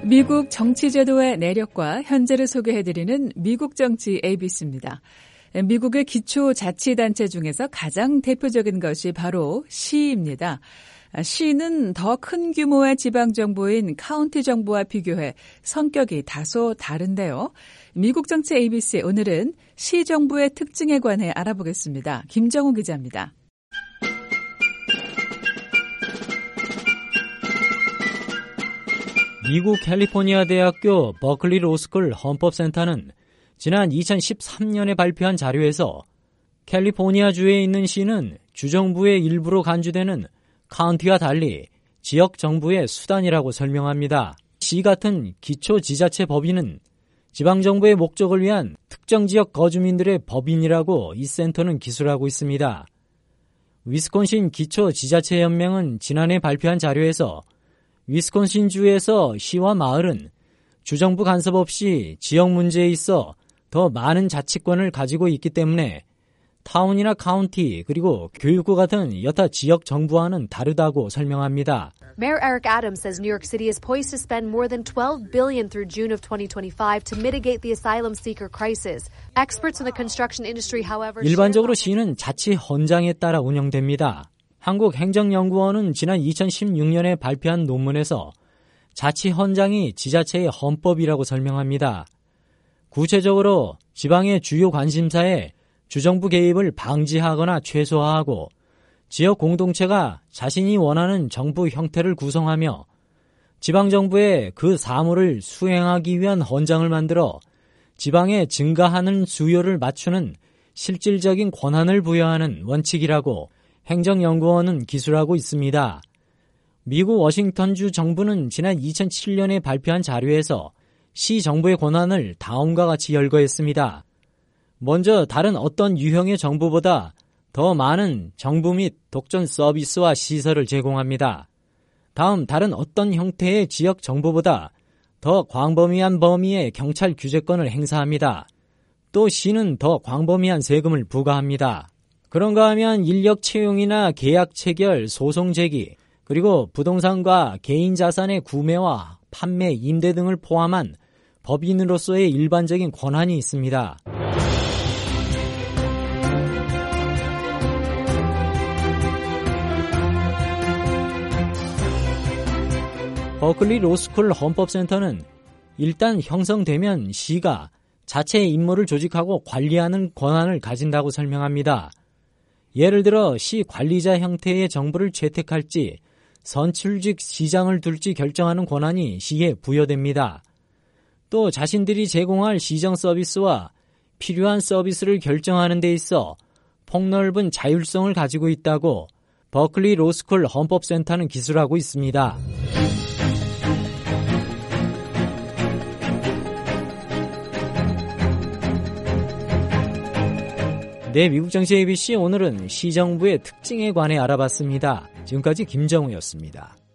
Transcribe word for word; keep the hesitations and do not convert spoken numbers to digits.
미국 정치제도의 내력과 현재를 소개해드리는 미국 정치 에이비씨입니다. 미국의 기초자치단체 중에서 가장 대표적인 것이 바로 시입니다. 시는 더 큰 규모의 지방정부인 카운티 정부와 비교해 성격이 다소 다른데요. 미국 정치 에이비씨 오늘은 시정부의 특징에 관해 알아보겠습니다. 김정우 기자입니다. 미국 캘리포니아 대학교 버클리 로스쿨 헌법센터는 지난 이천십삼 년에 발표한 자료에서 캘리포니아주에 있는 시는 주정부의 일부로 간주되는 카운티와 달리 지역정부의 수단이라고 설명합니다. 시 같은 기초지자체 법인은 지방정부의 목적을 위한 특정 지역 거주민들의 법인이라고 이 센터는 기술하고 있습니다. 위스콘신 기초지자체연맹은 지난해 발표한 자료에서 위스콘신주에서 시와 마을은 주정부 간섭 없이 지역 문제에 있어 더 많은 자치권을 가지고 있기 때문에 타운이나 카운티 그리고 교육구 같은 여타 지역 정부와는 다르다고 설명합니다. Mayor Eric Adams says New York City is poised to spend more than twelve billion dollars through June of twenty twenty-five to mitigate the asylum seeker crisis. Experts in the construction industry, however, 일반적으로 시는 자치 헌장에 따라 운영됩니다. 한국행정연구원은 지난 이천십육 년에 발표한 논문에서 자치 헌장이 지자체의 헌법이라고 설명합니다. 구체적으로 지방의 주요 관심사에 주정부 개입을 방지하거나 최소화하고 지역 공동체가 자신이 원하는 정부 형태를 구성하며 지방정부에 그 사무를 수행하기 위한 헌장을 만들어 지방에 증가하는 수요를 맞추는 실질적인 권한을 부여하는 원칙이라고 행정연구원은 기술하고 있습니다. 미국 워싱턴주 정부는 지난 이천칠 년에 발표한 자료에서 시 정부의 권한을 다음과 같이 열거했습니다. 먼저 다른 어떤 유형의 정부보다 더 많은 정부 및 독점 서비스와 시설을 제공합니다. 다음 다른 어떤 형태의 지역 정부보다 더 광범위한 범위의 경찰 규제권을 행사합니다. 또 시는 더 광범위한 세금을 부과합니다. 그런가 하면 인력 채용이나 계약 체결, 소송 제기, 그리고 부동산과 개인 자산의 구매와 판매, 임대 등을 포함한 법인으로서의 일반적인 권한이 있습니다. 버클리 로스쿨 헌법센터는 일단 형성되면 시가 자체의 임무를 조직하고 관리하는 권한을 가진다고 설명합니다. 예를 들어 시 관리자 형태의 정부를 채택할지 선출직 시장을 둘지 결정하는 권한이 시에 부여됩니다. 또 자신들이 제공할 시정 서비스와 필요한 서비스를 결정하는 데 있어 폭넓은 자율성을 가지고 있다고 버클리 로스쿨 헌법센터는 기술하고 있습니다. 네, 미국 정치 에이비씨 오늘은 시정부의 특징에 관해 알아봤습니다. 지금까지 김정우였습니다.